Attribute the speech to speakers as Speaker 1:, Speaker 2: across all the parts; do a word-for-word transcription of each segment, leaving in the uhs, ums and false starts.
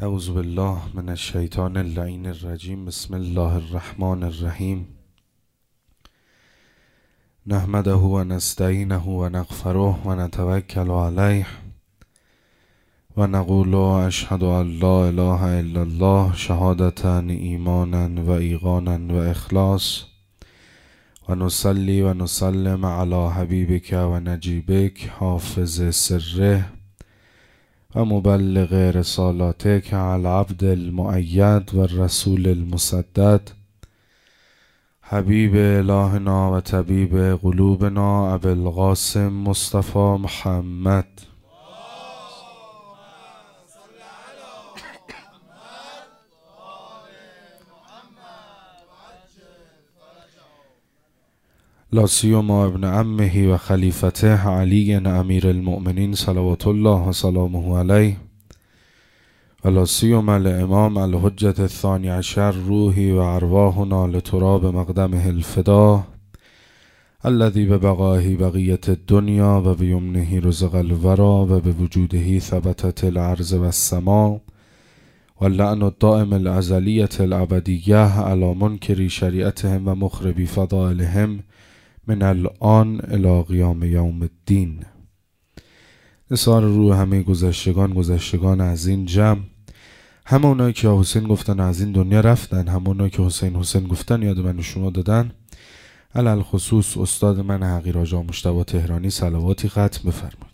Speaker 1: اعوذ بالله من الشیطان اللعین الرجیم. بسم الله الرحمن الرحیم. نحمده و نستعینه و نغفره و نتوکل علیه و نقول اشهد ان لا اله الا الله شهادة ایمانا و ایقانا و اخلاص و نصلی و نسلم علی حبیبک و نجیبک حافظ سره و مبلغ رسالاتک العبد المؤید و الرسول المسدد حبیب الهنا و طبیب قلوبنا ابی القاسم مصطفی محمد. لا سیما ابن عمه و خلیفته علی امیر المؤمنین صلوات الله و سلامه علیه و لا سیما الامام الحجة الثانی عشر روحی و ارواحنا لتراب مقدمه الفدا الذي ببقائه بقیت الدنیا و بیمنه رزق الورا و بوجوده ثبتت الارض و السماء واللعن الدائم الازلیة الابدیه علی منکری شریعتهم و مخربی فضائلهم من الان الی قیام یوم الدین. نثار روح همه گذشتگان گذشتگان از این جمع، همونایی که حسین گفتن از این دنیا رفتن، همونایی که حسین حسین گفتن یاد من شما دادن، علل خصوص استاد من حقیر آقا مجتبی تهرانی صلواتی ختم بفرمایید.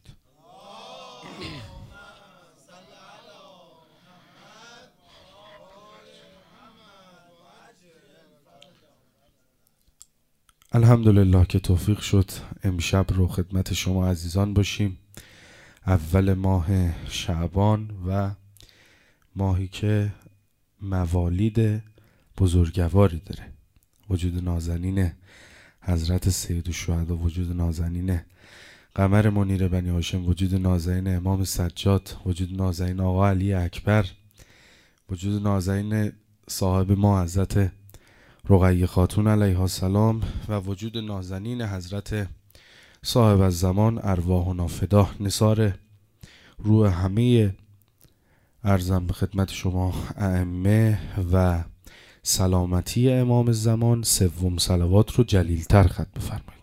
Speaker 1: الحمدلله که توفیق شد امشب رو خدمت شما عزیزان باشیم. اول ماه شعبان و ماهی که موالید بزرگواری داره. وجود نازنین حضرت سید الشهدا، وجود نازنین قمر منیر بنی هاشم، وجود نازنین امام سجاد، وجود نازنین آقا علی اکبر، وجود نازنین صاحب ما حضرت رقیه خاتون علیها السلام و وجود نازنین حضرت صاحب الزمان ارواحنا فدا. نثار روح همه ارزم به خدمت شما ائمه و سلامتی امام زمان سوم صلوات رو جلیل‌تر ختم بفرمایید.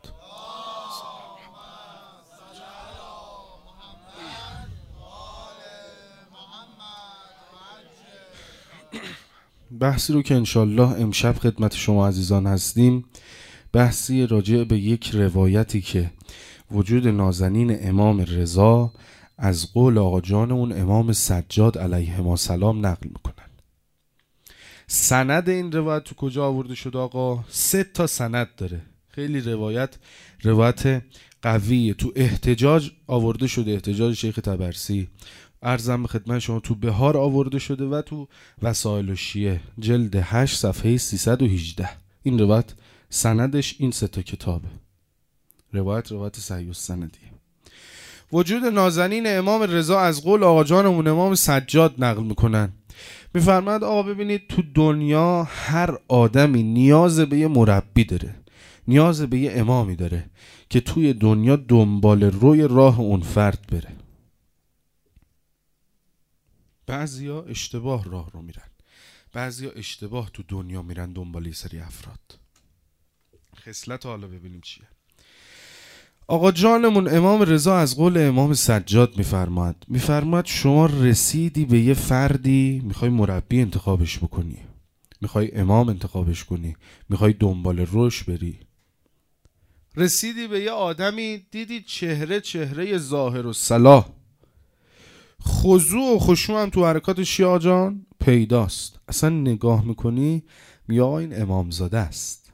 Speaker 1: بحثی رو که انشالله امشب خدمت شما عزیزان هستیم، بحثی راجع به یک روایتی که وجود نازنین امام رضا از قول آقا جان اون امام سجاد علیه السلام نقل میکنن. سند این روایت تو کجا آورده شده آقا؟ سه تا سند داره. خیلی روایت روایت قویه. تو احتجاج آورده شده، احتجاج شیخ طبرسی، ارزم به خدمت شما تو بهار آورده شده و تو وسائل الشیعه جلد هشت صفحه سیصد و هجده. این روایت سندش این سه تا کتابه. روایت روایت صحیح السندیه. وجود نازنین امام رضا از قول آقا جانمون امام سجاد نقل میکنن. میفرماد آقا ببینید تو دنیا هر آدمی نیاز به یه مربی داره، نیاز به یه امامی داره که توی دنیا دنبال روی راه اون فرد بره. بعضیا اشتباه راه رو میرن، بعضیا اشتباه تو دنیا میرن دنبال یه سری افراد. خصلت حالا ببینیم چیه. آقا جانمون امام رضا از قول امام سجاد میفرماد میفرماد شما رسیدی به یه فردی، میخوای مربی انتخابش بکنی، میخوای امام انتخابش کنی، میخوای دنبال روش بری. رسیدی به یه آدمی، دیدی چهره چهره ظاهر و صلاح، خضوع و خشوع هم تو حرکاتش یا جان پیداست. اصلا نگاه میکنی یا این امامزاده است.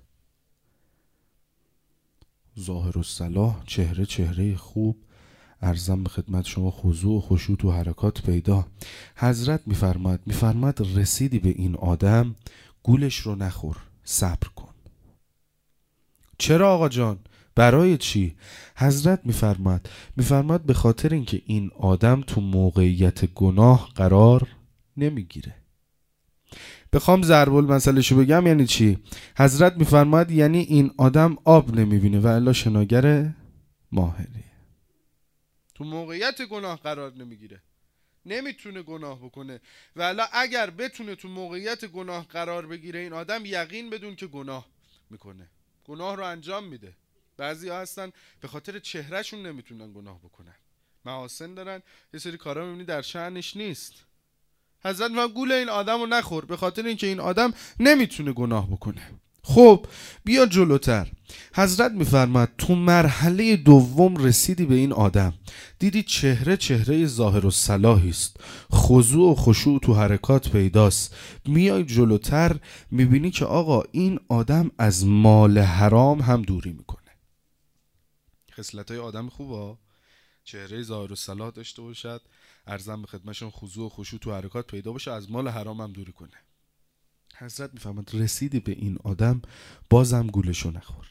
Speaker 1: ظاهر و صلاح، چهره چهره خوب، ارزم به خدمت شما خضوع و خشوع تو حرکات پیدا. حضرت میفرماد میفرماد رسیدی به این آدم، گولش رو نخور، صبر کن. چرا آقا جان؟ برای چی؟ حضرت میفرماد میفرماد به خاطر اینکه این آدم تو موقعیت گناه قرار نمیگیره. بخوام ضرب المثل شو بگم یعنی چی؟ حضرت میفرماد یعنی این آدم آب نمیبینه و الا شناگر ماهریه. تو موقعیت گناه قرار نمیگیره، نمیتونه گناه بکنه. ولی اگر بتونه تو موقعیت گناه قرار بگیره این آدم، یقین بدون که گناه میکنه، گناه رو انجام میده. بعضی ها هستن به خاطر چهرهشون نمیتونن گناه بکنن، محاسن دارن، یه سری کارا میبینی در شأنش نیست. حضرت میگه گول این آدم رو نخور، به خاطر اینکه این آدم نمیتونه گناه بکنه. خب بیا جلوتر. حضرت میفرماد تو مرحله دوم رسیدی به این آدم، دیدی چهره چهره ظاهر و صلاحی است، خضوع و خشوع تو حرکات پیداست. میای جلوتر میبینی که آقا این آدم از مال حرام هم دوری میکنه. خصلتای آدم خوبه، چهره ظاهر و صلاح داشته باشد، ارزم به خدمتشون خضوع و خشوع تو حرکات پیدا باشه، از مال حرام هم دوری کنه. حضرت میفهمد رسیدی به این آدم، بازم گولشو نخور،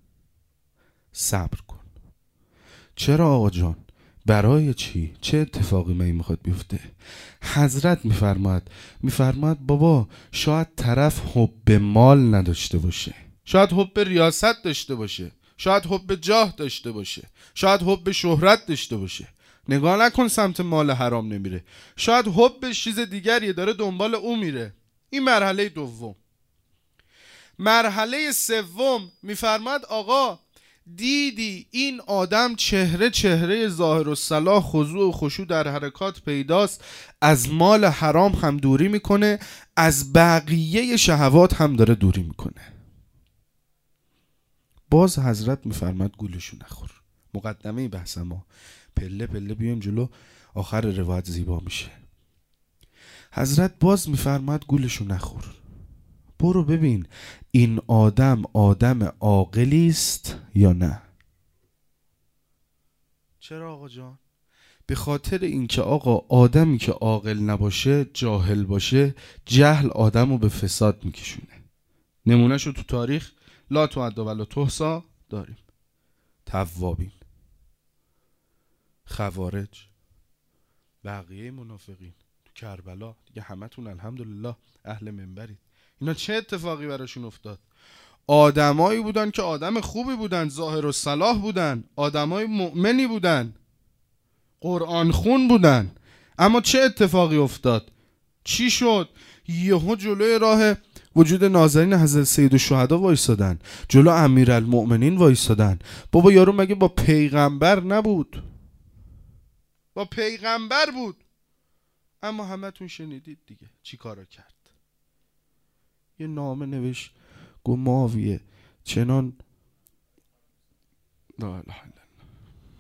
Speaker 1: صبر کن. چرا آقا جان؟ برای چی؟ چه اتفاقی می میخواد بیفته؟ حضرت میفرماد میفرماد بابا شاید طرف حب مال نداشته باشه، شاید حب ریاست داشته باشه، شاید حب جاه داشته باشه، شاید حب شهرت داشته باشه. نگاه نکن سمت مال حرام نمیره، شاید حب چیز دیگریه داره دنبال او میره. این مرحله دوم. مرحله سوم میفرماد آقا دیدی این آدم چهره چهره ظاهر و صلاح، خضوع و خشوع در حرکات پیداست، از مال حرام هم دوری میکنه، از بقیه شهوات هم داره دوری میکنه. باز حضرت میفرماد گولشو نخور. مقدمه بحث ما، پله پله بیایم جلو، آخر روایت زیبا میشه. حضرت باز میفرماد گولشو نخور، برو ببین این آدم آدم عاقلی است یا نه. چرا آقا جان؟ به خاطر اینکه آقا آدمی که عاقل نباشه، جاهل باشه، جهل آدمو به فساد میکشونه. نمونهشو تو تاریخ لا تعد ولا تحصی داریم. توابین، خوارج، بقیه منافقین تو کربلا دیگه، همتون الحمدلله اهل منبرید. اینا چه اتفاقی براشون افتاد؟ آدمایی بودن که آدم خوبی بودن، ظاهر و صلاح بودن، آدمای مؤمنی بودن، قرآن خون بودن، اما چه اتفاقی افتاد؟ چی شد؟ یهو جلوی راه وجود نازنین حضرت سید الشهدا وایسادن، جلو امیرالمؤمنین وایسادن. بابا یارو مگه با پیغمبر نبود؟ با پیغمبر بود. اما همتون شنیدید دیگه چی کارا کرد. یه نامه نوشت گو ماویه چنان لا اله الا الله.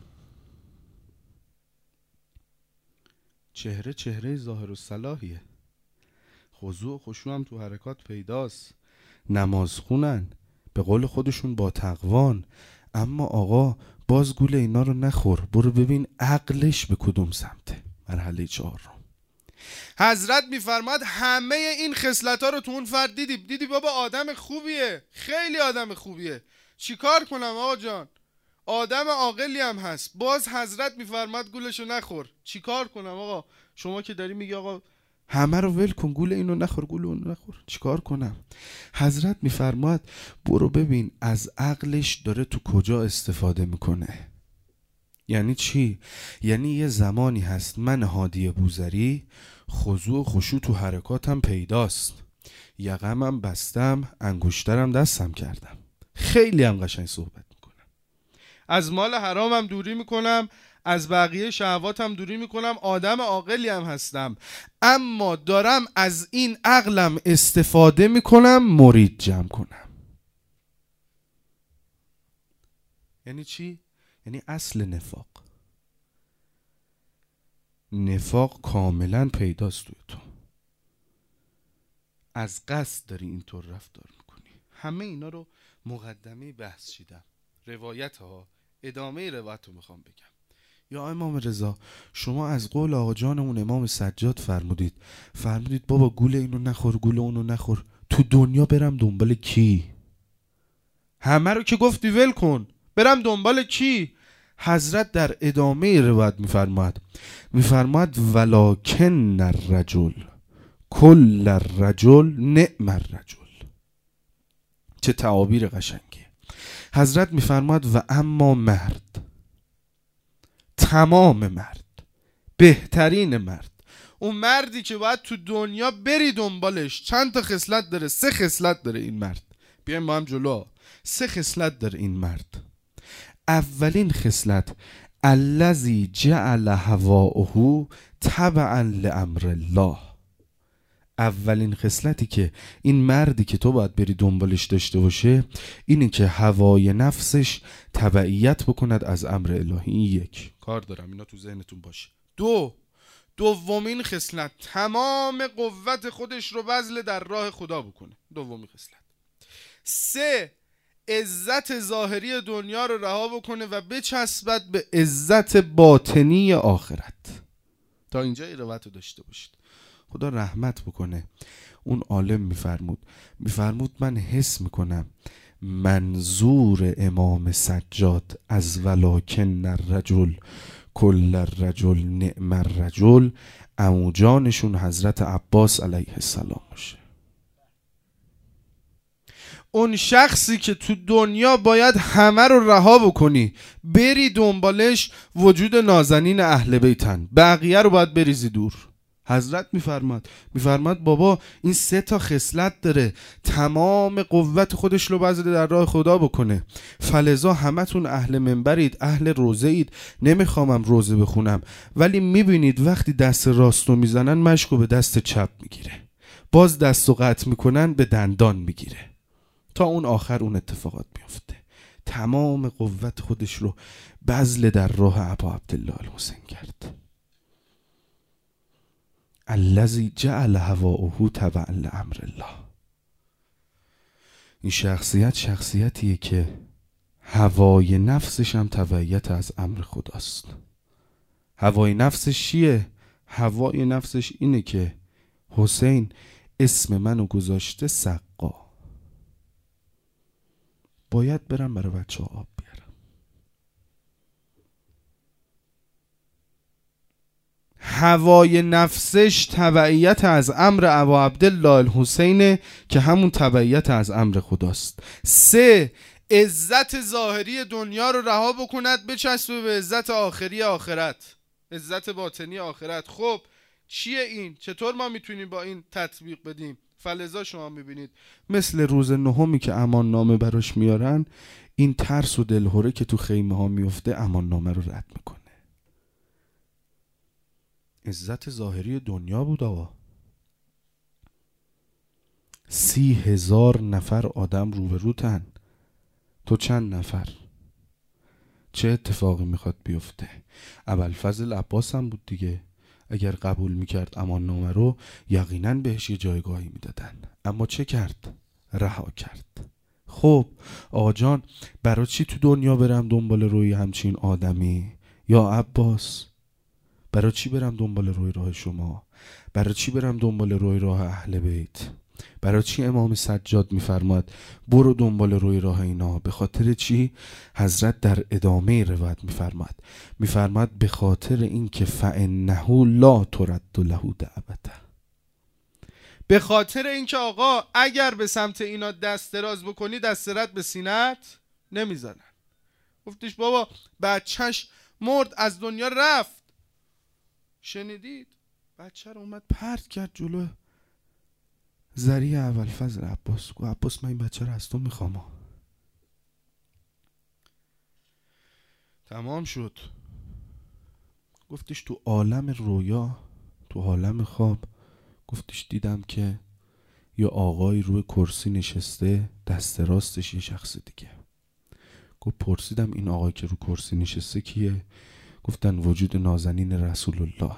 Speaker 1: چهره چهره ظاهر و صلاحیه، خضوع و خشوع هم تو حرکات پیداست، نماز خونن، به قول خودشون با تقوان. اما آقا باز گول اینا رو نخور، برو ببین عقلش به کدوم سمته. مرحله چهارم حضرت میفرماد همه این خصلت‌ها رو تو اون فرد دیدی، دیدی بابا آدم خوبیه، خیلی آدم خوبیه، چیکار کنم آقا جان؟ آدم عاقلی هم هست. باز حضرت میفرماد گولشو نخور. چیکار کنم آقا؟ شما که داری میگی آقا همه رو ول کن، گول اینو نخور، گول اونو نخور، چیکار کنم؟ حضرت میفرماد برو ببین از عقلش داره تو کجا استفاده میکنه. یعنی چی؟ یعنی یه زمانی هست من هادی بوذری خضوع و خشوع تو حرکاتم پیداست، یقمم بستم، انگشترم دستم کردم، خیلی هم قشنگ صحبت میکنم، از مال حرامم دوری میکنم، از بقیه شهواتم دوری میکنم، آدم عاقلی هم هستم، اما دارم از این عقلم استفاده میکنم مرید جمع کنم. یعنی چی؟ یعنی اصل نفاق. نفاق کاملا پیداست توی تو، از قصد داری اینطور رفتار میکنی. همه اینا رو مقدمه بحث شیدم، روایت ها، ادامه روایت رو میخوام بگم. یا امام رضا شما از قول آقا جانمون امام سجاد فرمودید فرمودید بابا گول اینو نخور، گول اونو نخور، تو دنیا برم دنبال کی؟ همه رو که گفتی ول کن، برم دنبال کی؟ حضرت در ادامه روایت میفرماد میفرماد ولکن الرجل کل الرجل نعم الرجل. چه تعابیر قشنگی. حضرت میفرماد و اما مرد، تمام مرد، بهترین مرد، اون مردی که باید تو دنیا بری دنبالش. چند تا خصلت داره؟ سه خصلت داره این مرد. بیایم با هم جلو. سه خصلت داره این مرد. اولین خصلت الذی جعل هواه تبعا لامر الله. اولین خصلتی که این مردی که تو باید بری دنبالش داشته باشه اینه که هوای نفسش تبعیت بکند از امر الهی. این یک کار دارم، اینا تو ذهنتون باشه. دو دومین خصلت تمام قوت خودش رو بذل در راه خدا بکنه. دومین خصلت. سه عزت ظاهری دنیا رو رها بکنه و بچسبد به عزت باطنی آخرت. تا اینجا این روایت رو داشته باشید. خدا رحمت بکنه. اون عالم میفرمود میفرمود من حس میکنم منظور امام سجاد از ولکن الرجل کل الرجل نعم الرجل عموجانشون حضرت عباس علیه السلام باشه. اون شخصی که تو دنیا باید همه رو رها بکنی بری دنبالش وجود نازنین اهل بیتن، بقیه رو باید بریزی دور. حضرت میفرماد میفرماد بابا این سه تا خصلت داره، تمام قوت خودش رو بذل در راه خدا بکنه. فلذا همتون اهل منبرید، اهل روزه اید. نمیخوامم روزه بخونم ولی میبینید وقتی دست راست رو میزنن مشکو به دست چپ میگیره، باز دست رو قطع میکنن به دندان میگیره، تا اون آخر اون اتفاقات میفته. تمام قوت خودش رو بذل در راه ابا عبدالله الحسین کرد. الذی جعل هواه تبعا لامر الله. این شخصیت شخصیتیه که هوای نفسش هم تبعیت از امر خداست. هوای نفسش چیه؟ هوای نفسش اینه که حسین اسم منو گذاشته سقا، باید برم برای بچه ها آب بیارم. هوای نفسش تبعیت از امر ابا عبدالله الحسین که همون تبعیت از امر خداست. سه عزت ظاهری دنیا رو رها بکند بچسبه به عزت آخری آخرت، عزت باطنی آخرت. خب چیه این؟ چطور ما میتونیم با این تطبیق بدیم؟ فلذا شما میبینید مثل روز نهمی که امان نامه براش میارن، این ترس و دلهوره که تو خیمه ها میفته امان نامه رو رد میکنه. عزت ظاهری دنیا بود آقا. سی هزار نفر آدم روبروتن، تو چند نفر؟ چه اتفاقی میخواد بیفته؟ ابوالفضل عباس هم بود دیگه، اگر قبول میکرد امان نامه رو یقینا بهش یه جایگاهی میدادن، اما چه کرد؟ رها کرد. خب آقا جان برای چی تو دنیا برم دنبال روی همچین آدمی؟ یا عباس برای چی برم دنبال روی راه شما؟ برای چی برم دنبال روی راه اهل بیت؟ برای چی امام سجاد میفرماد برو دنبال روی راه اینا؟ به خاطر چی؟ حضرت در ادامه روایت میفرماد میفرماد به خاطر این که فانه لا ترد له دعوته. به خاطر این که آقا اگر به سمت اینا دست دراز بکنی دست رد به سینت نمیزنن. گفتش بابا بچهش مرد از دنیا رفت، شنیدید؟ بچه رو اومد پرت کرد جلو ذریع ابوالفضل عباس. گفت عباس من این بچه رو از تو میخوام. تمام شد. گفتش تو عالم رویا، تو عالم خواب، گفتش دیدم که یه آقای روی کرسی نشسته، دست راستش یه شخص دیگه. گفت پرسیدم این آقای که رو کرسی نشسته کیه؟ گفتن وجود نازنین رسول الله.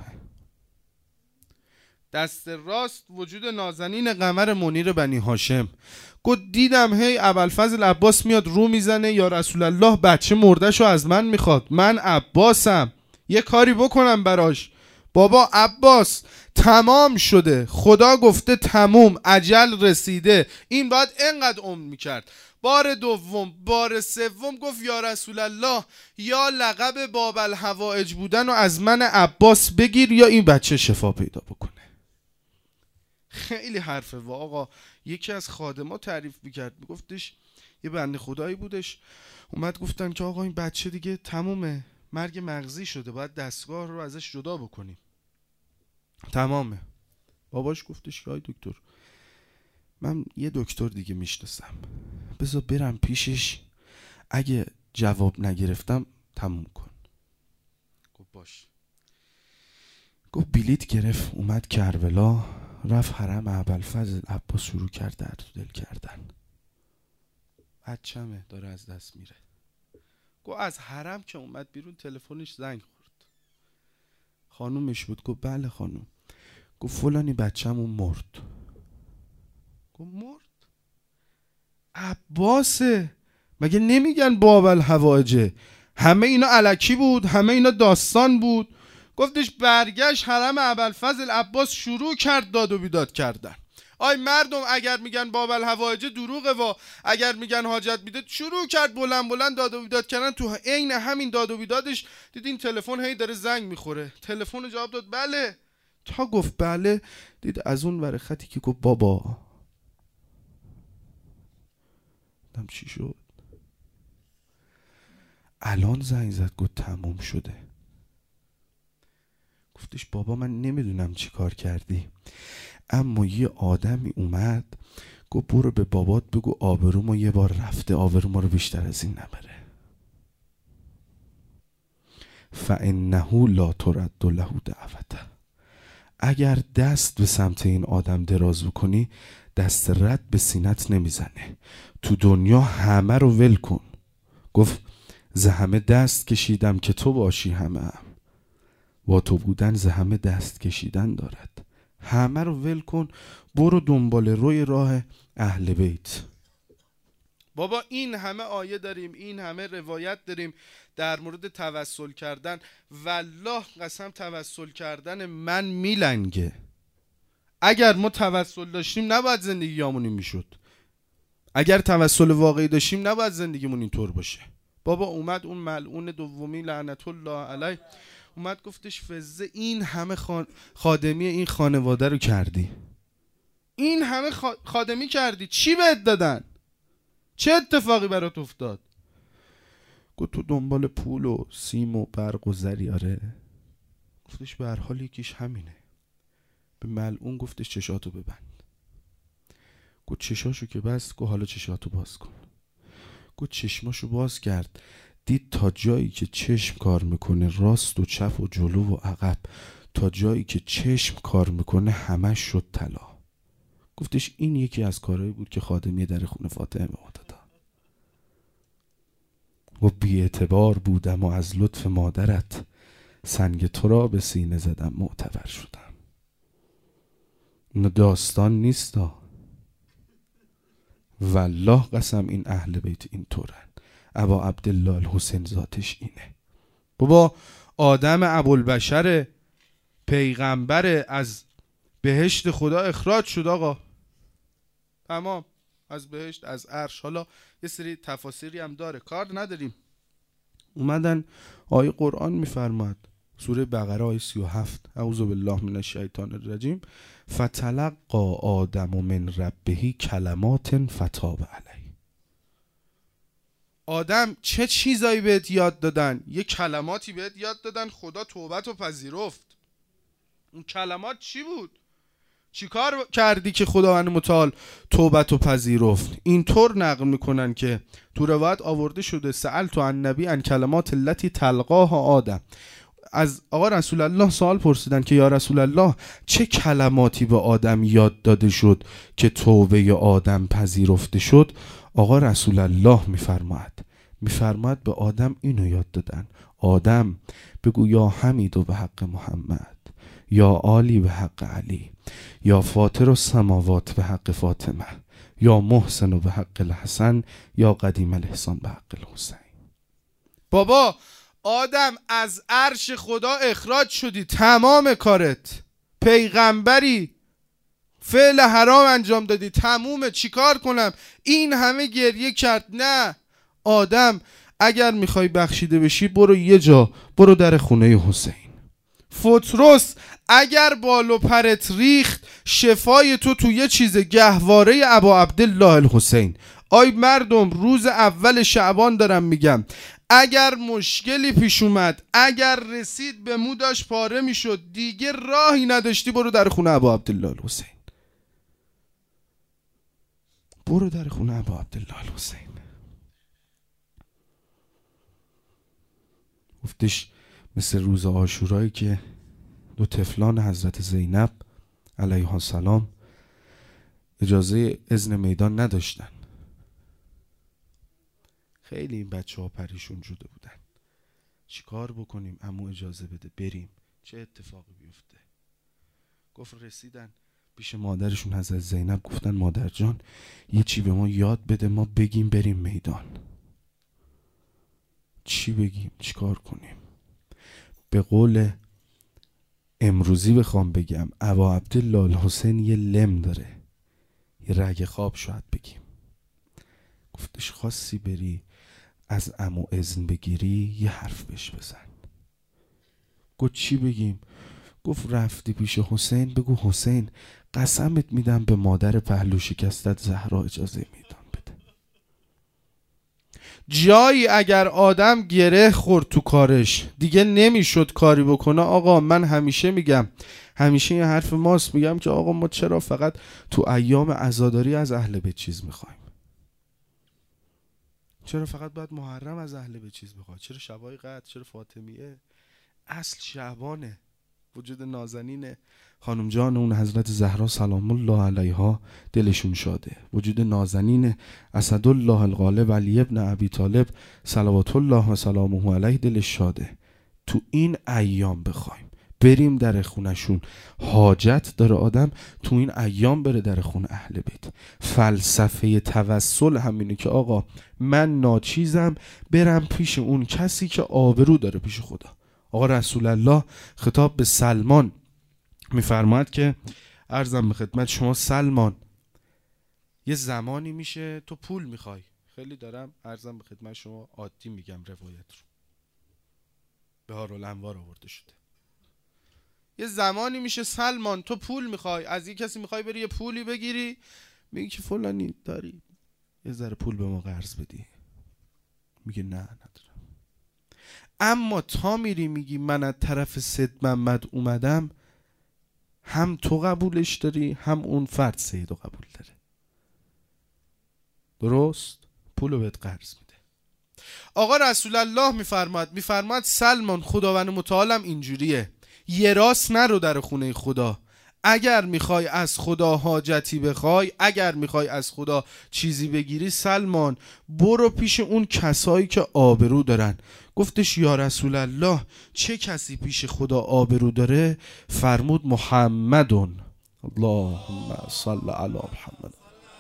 Speaker 1: دست راست وجود نازنین قمر منیر بنی هاشم. گفت دیدم هی ابوالفضل عباس میاد رو میزنه یا رسول الله بچه مردشو از من میخواد، من عباسم یه کاری بکنم براش. بابا عباس تمام شده، خدا گفته تموم، اجل رسیده، این باید اینقدر عمر میکرد. بار دوم بار سوم گفت یا رسول الله یا لقب باب الحوائج بودن و از من عباس بگیر یا این بچه شفا پیدا بکنه. خیلی حرفه و آقا. یکی از خادما تعریف میکرد، میگفتش یه بنده خدایی بودش اومد گفتن که آقا این بچه دیگه تمومه، مرگ مغزی شده، باید دستگاه رو ازش جدا بکنیم. تمامه. باباش گفتش که آی دکتر من یه دکتر دیگه میشناسم، بذار برم پیشش، اگه جواب نگرفتم تموم کن. گفت باش. گفت بلیت گرفت اومد کربلا، رفت حرم ابوالفضل عباس، شروع کرد درد و دل کردن. بچه‌مه داره از دست میره. گفت از حرم که اومد بیرون تلفنش زنگ خورد، خانومش بود. گفت بله خانوم. گفت فلانی بچه‌مون مرد. گفت مرد؟ عباسه، مگه نمیگن باب الحوائج؟ همه اینا الکی بود، همه اینا داستان بود. گفتش برگشت حرم ابوالفضل عباس، شروع کرد داد و بیداد کردن. آی مردم اگر میگن باب الحوائج دروغه و اگر میگن حاجت میده، شروع کرد بلند بلند داد و بیداد کردن. تو عین همین داد و بیدادش دیدین تلفن هی داره زنگ میخوره. تلفن جواب داد بله. تا گفت بله دید از اون ور خطی که گفت بابا. دم چی شد؟ الان زنگ زد گفت تموم شده. گفتش بابا من نمیدونم چی کار کردی، اما یه آدمی اومد گفت برو به بابات بگو آبرومو یه بار رفته، آبرومو رو بیشتر از این نبره. فانه لا ترد له دعوته. اگر دست به سمت این آدم دراز بکنی دست رد به سینت نمیزنه. تو دنیا همه رو ول کن. گفت ز همه دست کشیدم که تو باشی همه هم. با تو بودن ز همه دست کشیدن دارد. همه رو ول کن، برو دنبال روی راه اهل بیت. بابا این همه آیه داریم، این همه روایت داریم در مورد توسل کردن. والله قسم توسل کردن من میلنگه. اگر ما توسل داشتیم نباید زندگیامون این میشد. اگر توسل واقعی داشتیم نباید زندگیمون اینطور باشه. بابا اومد اون ملعون دومی لعنت الله علیه اومد گفتش فزه این همه خادمی این خانواده رو کردی، این همه خادمی کردی، چی بهت دادن؟ چه اتفاقی برات افتاد؟ گفت تو دنبال پول و سیم و برق و زریاره. گفتش به هر حال یکیش همینه. به ملعون گفتش چشاتو ببند. گفت چشاشو که بست. گفت حالا چشاتو باز کن. گفت چشماشو باز کرد، دید تا جایی که چشم کار میکنه، راست و چپ و جلو و عقب، تا جایی که چشم کار میکنه همش شد طلا. گفتش این یکی از کارهایی بود که خادمی در خونه فاطمه به ما داد. و بی اعتبار بودم و از لطف مادرت، سنگ تو را به سینه زدم معتبر شدم. این داستان نیستا، والله قسم این اهل بیت این طورن. ابا عبدالله الحسین ذاتش اینه. بابا آدم ابوالبشر پیغمبر، از بهشت خدا اخراج شد آقا، تمام، از بهشت، از عرش. حالا یه سری تفاسیری هم داره، کار نداریم. اومدن آیه قرآن میفرماد سوره بقره آیه سی و هفت، اعوذ بالله من الشیطان الرجیم، فتلقى آدم من ربه کلمات فتاب علیه. آدم چه چیزایی بهت یاد دادن؟ یه کلماتی بهت یاد دادن، خدا توبت رو پذیرفت. اون کلمات چی بود؟ چی کار کردی که خداوند متعال توبت رو پذیرفت؟ اینطور نقل میکنن که تو روایت آورده شده سألت عن نبی عن کلمات التي تلقاها آدم. از آقا رسول الله سوال پرسیدن که یا رسول الله چه کلماتی به آدم یاد داده شد که توبه آدم پذیرفته شد؟ آقا رسول الله میفرماید میفرماید به آدم اینو یاد دادن: آدم بگو یا حمید و به حق محمد، یا عالی به حق علی، یا فاطر السماوات به حق فاطمه، یا محسن و به حق الحسن، یا قدیم الاحسان به حق الحسین. بابا آدم از عرش خدا اخراج شدی، تمام کارت، پیغمبری، فعل حرام انجام دادی، تمومه، چیکار کنم؟ این همه گریه کرد. نه، آدم اگر میخوای بخشیده بشی برو یه جا، برو در خونه حسین. فطرس اگر بال و پرت ریخت، شفای تو تو یه چیز، گهواره ابا عبدالله الحسین. آی مردم، روز اول شعبان دارم میگم، اگر مشکلی پیش اومد، اگر رسید به موداش پاره میشد، دیگه راهی نداشتی، برو در خونه ابا عبدالله الحسین. برو در خونه ابا عبدالله الحسین. گفتش مثل روز عاشورایی که دو طفلان حضرت زینب علیها السلام اجازه اذن میدان نداشتن. خیلی این بچه ها پریشون شده بودن، چیکار بکنیم؟ عمو اجازه بده بریم، چه اتفاقی بیفته؟ گفت رسیدن پیش مادرشون حضرت زینب، گفتن مادر جان یه چی به ما یاد بده ما بگیم بریم میدان. چی بگیم؟ چیکار کنیم؟ به قول امروزی بخوام بگم، ابا عبدالله الحسین یه لم داره، یه رگ خواب شاید بگیم. گفتش خواستی بری از عمو اذن بگیری یه حرف بهش بزن. گفت چی بگیم؟ گفت رفتی پیش حسین بگو حسین قسمت میدم به مادر پهلو شکستت زهرا اجازه میدان بده. جایی اگر آدم گره خورد تو کارش دیگه نمیشد کاری بکنه، آقا من همیشه میگم، همیشه یه حرف ماست، میگم که آقا ما چرا فقط تو ایام عزاداری از اهل بیت چیز میخوایم؟ چرا فقط باید محرم از اهل بیت چیز بخواد؟ چرا شبای قدر؟ چرا فاطمیه؟ اصل شعبانه. وجود نازنین خانم جان اون حضرت زهرا سلام الله علیها دلشون شاده. وجود نازنین اسدالله الغالب علی ابن ابی طالب صلوات الله و سلامه علیه دلش شاده. تو این ایام بخوایم بریم در خونشون، حاجت داره آدم تو این ایام بره در خون اهل بیت. فلسفه توسل همینه که آقا من ناچیزم برم پیش اون کسی که آبرو داره پیش خدا. آقا رسول الله خطاب به سلمان میفرماید که عرضم به خدمت شما سلمان، یه زمانی میشه تو پول میخوای، خیلی دارم عرضم به خدمت شما عادی میگم روایت رو، بهار الانوار آورده شده، یه زمانی میشه سلمان تو پول میخوای، از یه کسی میخوای بری یه پولی بگیری، میگی که فلانی داری یه ذره پول به ما قرض بدی، میگه نه ندارم. اما تا میری میگی من از طرف سید محمد اومدم، هم تو قبولش داری هم اون فرد سیدو قبول داره، درست؟ پولو بهت قرض میده. آقا رسول الله میفرماد میفرماد سلمان خداوند متعالم اینجوریه، یه راست نرو در خونه خدا، اگر میخوای از خدا حاجتی بخوای، اگر میخوای از خدا چیزی بگیری سلمان برو پیش اون کسایی که آبرو دارن. گفتش یا رسول الله چه کسی پیش خدا آبرو داره؟ فرمود محمدون، اللهم صل علی محمد.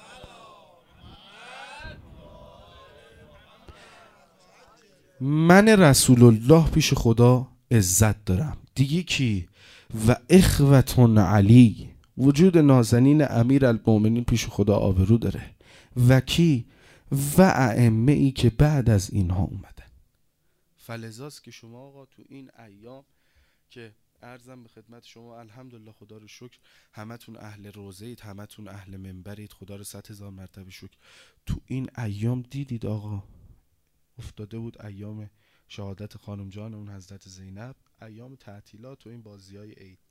Speaker 1: من رسول الله پیش خدا عزت دارم. دیگه کی؟ و اخوتون علی، وجود نازنین امیر المؤمنین پیش خدا آبرو داره. و کی؟ و ائمه ای که بعد از اینها اومدن. فلذاست که شما آقا تو این ایام که عرضم به خدمت شما الحمدلله خدا رو شکر همتون اهل روزهید، همتون اهل منبرید، خدا رو صد هزار مرتبه شکر، تو این ایام دیدید آقا افتاده بود ایام شهادت خانم جان اون حضرت زینب، ایام تعطیلات و این بازیای عید،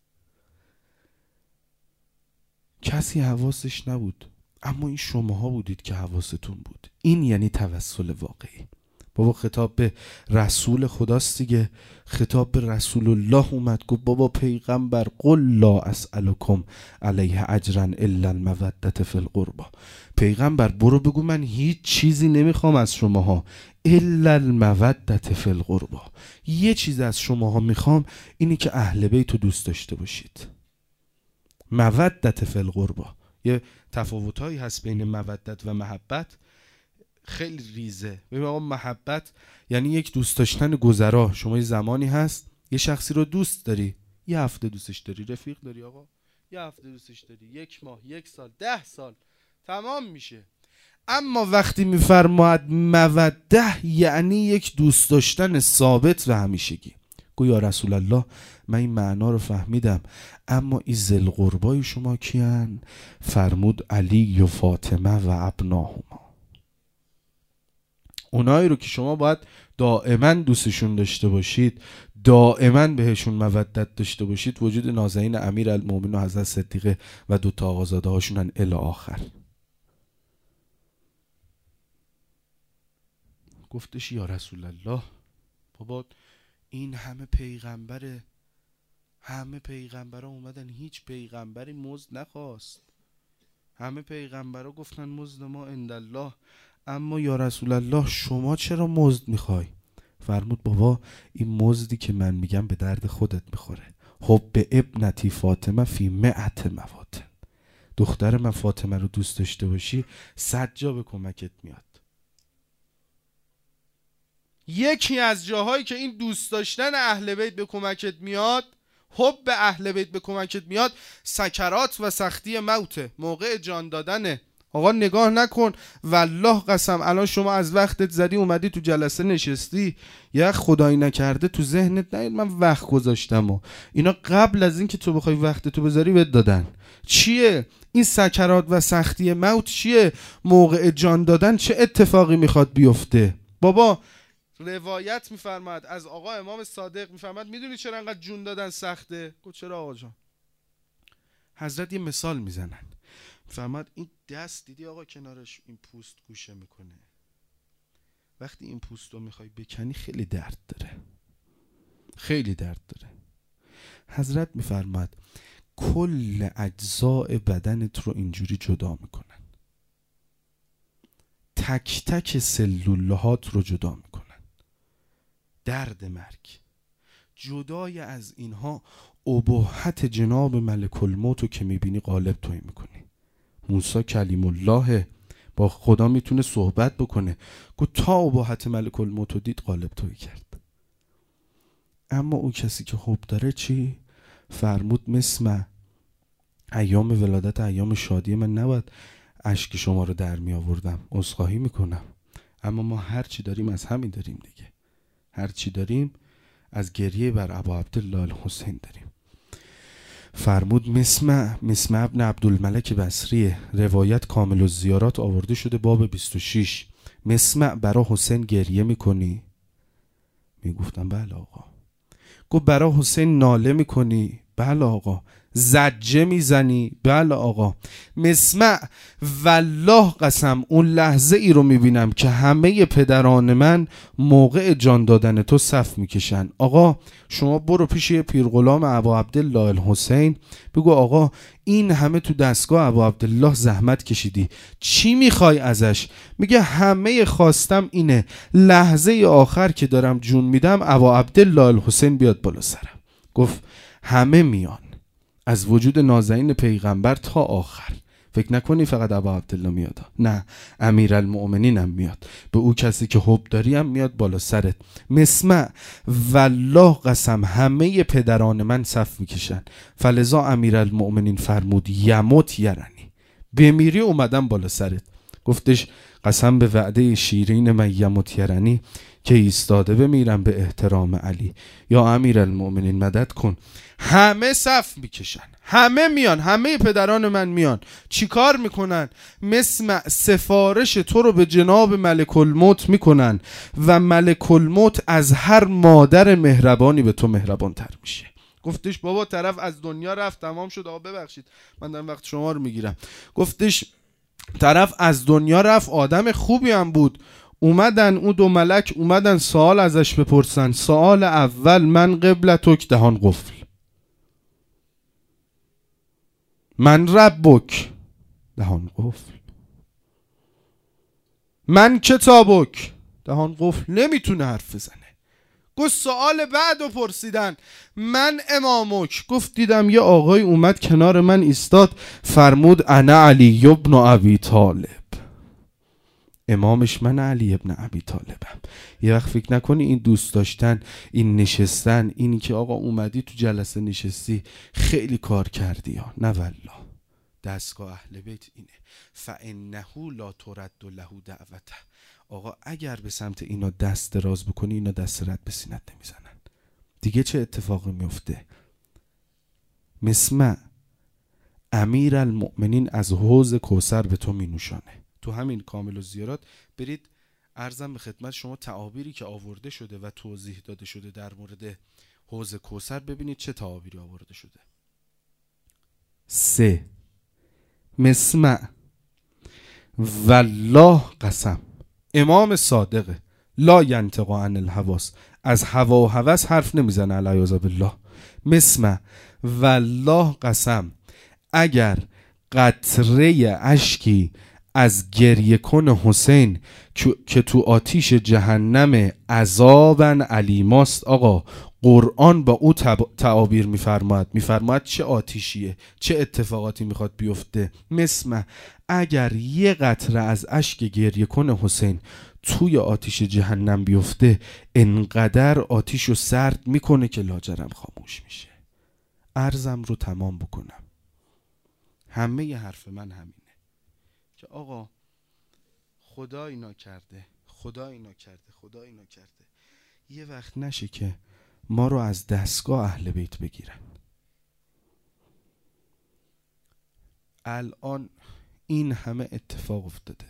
Speaker 1: کسی حواسش نبود، اما این شماها بودید که حواستون بود. این یعنی توسل واقعی. بابا خطاب به رسول خداست دیگه، خطاب به رسول الله اومد گفت بابا پیغمبر قل لا اسألکم علیه اجرا الا المودة فی القربى، پیغمبر برو بگو من هیچ چیزی نمیخوام از شماها الا المودة فی القربى، یه چیز از شماها میخوام اینی که اهل بیت رو دوست داشته باشید. مودة فی القربى، یه تفاوتایی هست بین مودت و محبت، خیلی ریزه. ببین آقا محبت یعنی یک دوست داشتن گذرا، شما یه زمانی هست یه شخصی رو دوست داری، یه هفته دوستش داری، رفیق داری آقا، یه هفته دوستش داری، یک ماه، یک سال، ده سال، تمام میشه. اما وقتی میفرماید موده یعنی یک دوست داشتن ثابت و همیشگی. گو یا رسول الله من این معنا رو فهمیدم، اما این ذل قربای شما کیان؟ فرمود علی و فاطمه و ابناهما. اونایی رو که شما باید دائما دوستشون داشته باشید، دائما بهشون مودت داشته باشید، وجود نازنین امیرالمومنین و حضرت صدیقه و دو تا آقازاده هاشونن الی آخر. گفتش یا رسول الله، بابا این همه پیغمبره، همه پیغمبرا اومدن، هیچ پیغمبری مزد نخواست، همه پیغمبرا گفتن مزد ما عندالله، اما یا رسول الله شما چرا مزد میخوای؟ فرمود بابا این مزدی که من میگم به درد خودت میخوره. حب ابنتی فاطمه فی مئت مواطن، دختر من فاطمه رو دوست داشته باشی صد جا به کمکت میاد. یکی از جاهایی که این دوست داشتن اهل بیت به کمکت میاد، حب به اهل بیت به کمکت میاد، سکرات و سختی موته، موقع جان دادنه. آقا نگاه نکن، والله قسم الان شما از وقتت زدی اومدی تو جلسه نشستی، یه خدایی نکرده تو ذهنت نید من وقت گذاشتم و اینا قبل از این که تو بخوای وقت تو بذاری بهت دادن. چیه این سکرات و سختی موت؟ چیه موقع جان دادن؟ چه اتفاقی میخواد بیفته؟ بابا روایت میفرماد از آقا امام صادق، میفرماد میدونی چرا انقدر جون دادن سخته؟ گفت چرا آقا جان؟ حضرت یه مثال میزنن، میفرماد این دست دیدی آقا کنارش این پوست گوشه میکنه، وقتی این پوست رو میخوای بکنی خیلی درد داره، خیلی درد داره. حضرت میفرماد کل اجزاء بدنت رو اینجوری جدا میکنن، تک تک سلولهات رو جدا میکنن، درد مرگ. جدای از اینها اباحت جناب ملک الموت رو که میبینی غالب توی میکنی. موسی کلیم الله با خدا میتونه صحبت بکنه، گفت تا اباحت ملک الموت رو دید غالب توی کرد. اما اون کسی که حب داره چی؟ فرمود مثل ایام ولادت، ایام شادی من نباید اشک شما رو در می آوردم، عذرخواهی میکنم، اما ما هر چی داریم از همین داریم دیگه، هر چی داریم از گریه بر ابا عبدالله الحسین داریم. فرمود مسمع مسمع ابن عبدالملک بصری، روایت کامل الزیارات آورده شده باب بیست و شش. مسمع برا حسین گریه میکنی؟ میگفتم بله آقا. گفت برا حسین ناله میکنی؟ بله آقا. زجه میزنی؟ بله آقا. مسمع والله قسم اون لحظه ای رو میبینم که همه پدران من موقع جان دادن تو صف میکشن. آقا شما برو پیش پیرغلام ابا عبدالله الحسین بگو آقا این همه تو دستگاه ابا عبدالله زحمت کشیدی، چی میخوای ازش؟ میگه همه خواستم اینه لحظه آخر که دارم جون میدم ابا عبدالله الحسین بیاد بالا سرم. گفت همه میان، از وجود نازنین پیغمبر تا آخر. فکر نکنی فقط ابا عبدالله میاد، نه امیرالمؤمنین هم میاد، به او کسی که حب داری هم میاد بالا سرت. مسمع والله قسم همه پدران من صف میکشن. فلذا امیرالمؤمنین فرمود یموت یرنی، بمیری اومدم بالا سرت. گفتش قسم به وعده شیرین من یموت یرنی که ایستاده بمیرم به احترام علی. یا امیرالمؤمنین مدد کن. همه صف میکشن، همه میان، همه پدران من میان. چی کار میکنن؟ مسمع سفارش تو رو به جناب ملک الموت میکنن و ملک الموت از هر مادر مهربانی به تو مهربان تر میشه. گفتش بابا طرف از دنیا رفت، تمام شد. آقا ببخشید من دارم وقت شما رو میگیرم. گفتش طرف از دنیا رفت، آدم خوبی هم بود، اومدن اون دو ملک اومدن سوال ازش بپرسن. سوال اول من قبلتک دهان قفل، من ربک دهان قفل، من کتابک دهان قفل. نمیتونه حرف بزنه. گفت سوال بعد رو پرسیدن من امامک. گفت دیدم یه آقای اومد کنار من ایستاد، فرمود انا علی ابن ابی طالب، امامش من علی ابن ابی طالبم. یه وقت فکر نکنی این دوست داشتن، این نشستن، اینی که آقا اومدی تو جلسه نشستی خیلی کار کردی ها، نه والله. دستگاه اهل بیت اینه، فانه لا ترد له دعوته. آقا اگر به سمت اینا دست دراز بکنی اینا دست رد به سینت نمیزنن. دیگه چه اتفاقی میفته؟ مسمع امیرالمؤمنین از حوض کوثر به تو می نوشانه. تو همین کامل الزیارات برید عرضم به خدمت شما تعابیری که آورده شده و توضیح داده شده در مورد حوض کوثر، ببینید چه تعابیری آورده شده. سه، مسمع والله قسم. امام صادقه، لا ینطق عن الهواس، از هوا و هوس حرف نمیزنه علیاذ بالله. مسمع والله قسم، اگر قطره اشکی از گریه کن حسین که تو آتیش جهنم عذابن علیماست. آقا قرآن با او تعابیر میفرماید، میفرماید چه آتیشیه، چه اتفاقاتی میخواد بیفته. مسمع، اگر یه قطره از اشک گریه کن حسین توی آتیش جهنم بیفته، انقدر آتیش رو سرد میکنه که لاجرم خاموش میشه. عرضم رو تمام بکنم، همه ی حرف من همینه که آقا خدا اینا کرده، خدا اینا کرده، خدا اینا کرده. یه وقت نشه که ما رو از دستگاه اهل بیت بگیرن. الان این همه اتفاق افتاده،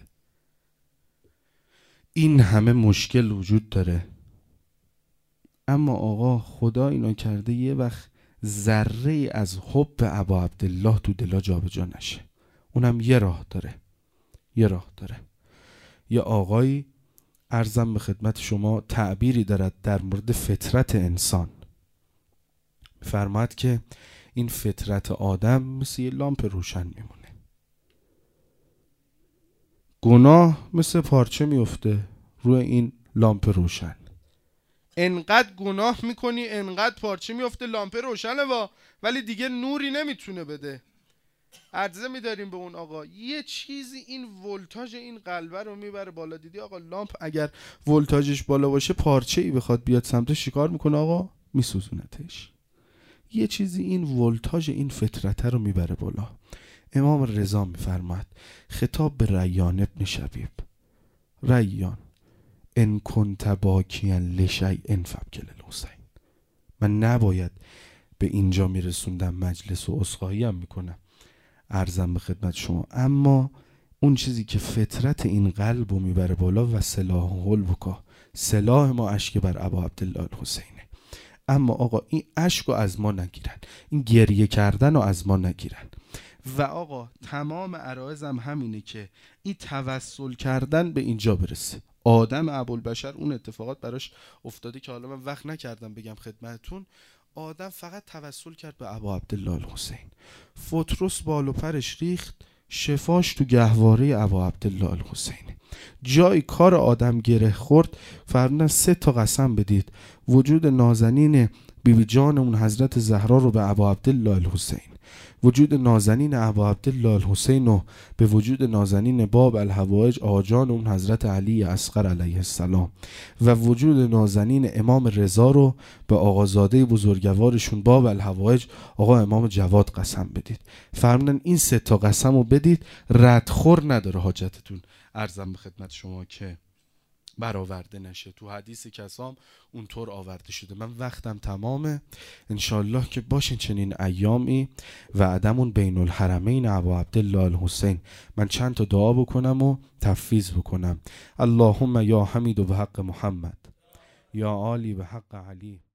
Speaker 1: این همه مشکل وجود داره، اما آقا خدا اینا کرده یه وقت ذره از حب ابا عبدالله تو دلا جا به جا نشه. اونم یه راه داره، یه راه داره. یه آقایی عرضم به خدمت شما تعبیری دارد در مورد فطرت انسان. فرماد که این فطرت آدم مثل یه لامپ روشن میمونه، گناه مثل پارچه میفته روی این لامپ روشن. انقدر گناه میکنی، انقدر پارچه میفته، لامپ روشنه وا، ولی دیگه نوری نمیتونه بده. عرضه میداریم به اون آقا یه چیزی این ولتاژ این قلبه رو میبره بالا. دیدی آقا لامپ اگر ولتاژش بالا باشه، پارچه ای بخواد بیاد سمتش چیکار میکنه آقا؟ میسوزونتش. یه چیزی این ولتاژ این فطرت رو میبره بالا. امام رضا میفرماد خطاب به ریان ابن شبیب، ریان ان کنت باکیا لشیء فابکی للحسین. من نباید به اینجا میرسوندم مجلس و عذرخواهی هم میکنم، عرضم به خدمت شما، اما اون چیزی که فطرت این قلب رو میبره بالا و سلاح البکا، سلاح ما اشک بر ابا عبدالله الحسینه. اما آقا این اشک رو از ما نگیرن، این گریه کردن رو از ما نگیرن. و آقا تمام عرایزم همینه که این توسل کردن به اینجا برسه. آدم ابوالبشر اون اتفاقات براش افتاده که حالا من وقت نکردم بگم خدمتتون. آدم فقط توسل کرد به ابا عبدالله الحسین. فطرس بالو پرش ریخت، شفاش تو گهواره ابا عبدالله الحسین. جای کار آدم گره خورد، فرمودن سه تا قسم بدید وجود نازنین بیبی جانمون حضرت زهرا رو به ابا عبدالله الحسین، وجود نازنین ابا عبدالله الحسین و به وجود نازنین باب الحوائج آجان اون حضرت علی اصغر علیه السلام، و وجود نازنین امام رضا رو به آقازاده بزرگوارشون باب الحوائج آقا امام جواد قسم بدید. فرمودن این سه تا قسم رو بدید، ردخور نداره حاجتتون. عرضم به خدمت شما که برآورده نشه. تو حدیث کسام اونطور آورده شده. من وقتم تمامه، انشالله که باشین چنین ایامی و عدمون بین الحرمین ابا عبدالله الحسین. من چند تا دعا بکنم و تفویض بکنم. اللهم یا حمید و به حق محمد، یا عالی به حق علی.